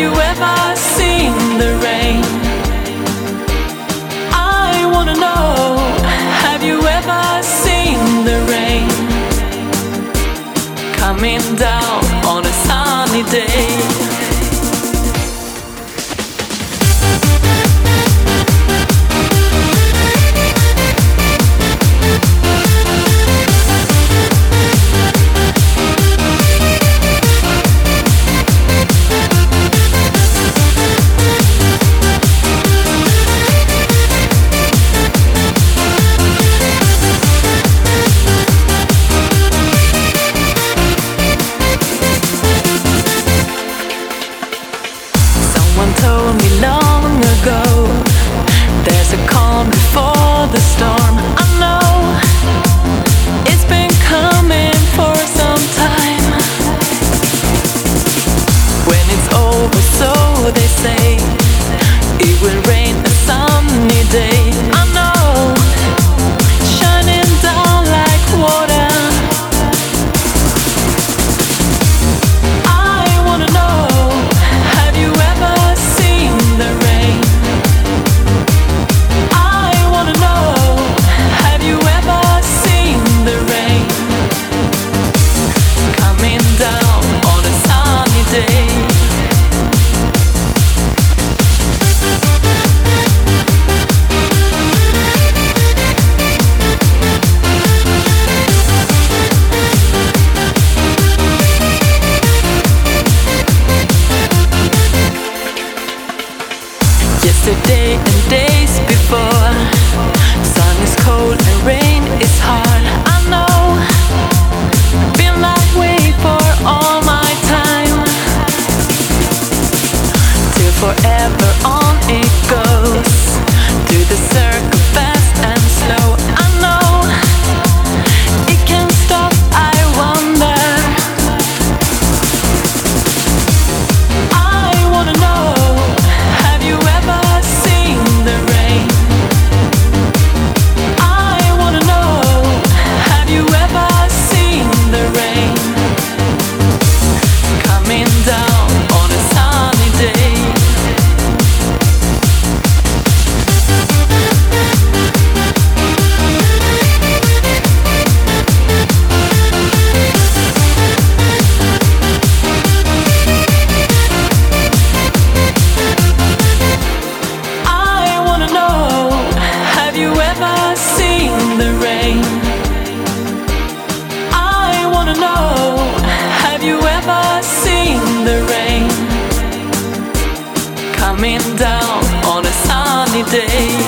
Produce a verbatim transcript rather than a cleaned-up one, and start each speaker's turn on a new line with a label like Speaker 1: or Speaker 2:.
Speaker 1: you ever seen the rain? I wanna know, have you ever seen the rain coming down on a sunny day? Someone told me long ago, there's a calm before the storm. I know it's been coming for some time. When it's over, so they say, it will rain a sunny day. I know, shining down like water. I wanna know, have you ever seen the rain? I wanna know, have you ever seen the rain coming down on a sunny day? Yesterday and days before, sun is cold and rain is hard. I know, been that way for all my time. Till forever on it goes, through the circle fast and slow. I know, it can stop, I wonder. I wanna know, have you ever seen the rain? I wanna know, have you ever seen the rain coming down on a sunny day? I wanna know, have you ever seen the rain? I wanna know, have you ever seen the rain coming down on a sunny day?